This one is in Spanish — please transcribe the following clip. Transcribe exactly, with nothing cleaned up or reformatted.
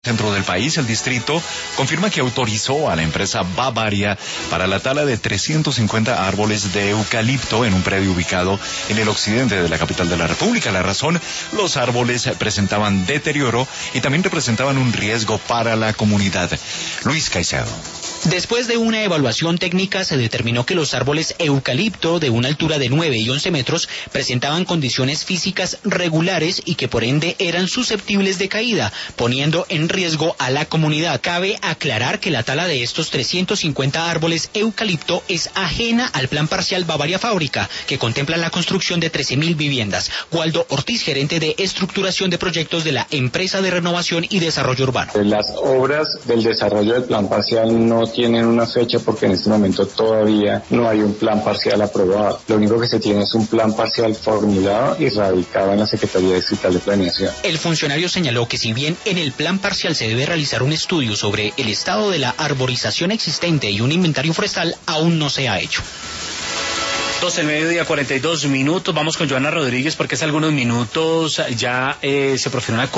Centro del país, el distrito confirma que autorizó a la empresa Bavaria para la tala de trescientos cincuenta árboles de eucalipto en un predio ubicado en el occidente de la capital de la República. La razón, los árboles presentaban deterioro y también representaban un riesgo para la comunidad. Luis Caicedo. Después de una evaluación técnica se determinó que los árboles eucalipto de una altura de nueve y once metros presentaban condiciones físicas regulares y que por ende eran susceptibles de caída, poniendo en riesgo a la comunidad. Cabe aclarar que la tala de estos trescientos cincuenta árboles eucalipto es ajena al Plan Parcial Bavaria Fábrica, que contempla la construcción de trece mil viviendas. Waldo Ortiz, gerente de estructuración de proyectos de la empresa de renovación y desarrollo urbano. Las obras del desarrollo del Plan Parcial no tienen una fecha porque en este momento todavía no hay un plan parcial aprobado. Lo único que se tiene es un plan parcial formulado y radicado en la Secretaría Distrital de Planeación. El funcionario señaló que si bien en el plan parcial se debe realizar un estudio sobre el estado de la arborización existente y un inventario forestal, aún no se ha hecho. doce del mediodía, cuarenta y dos minutos. Vamos con Joana Rodríguez porque hace algunos minutos ya eh, se profirió una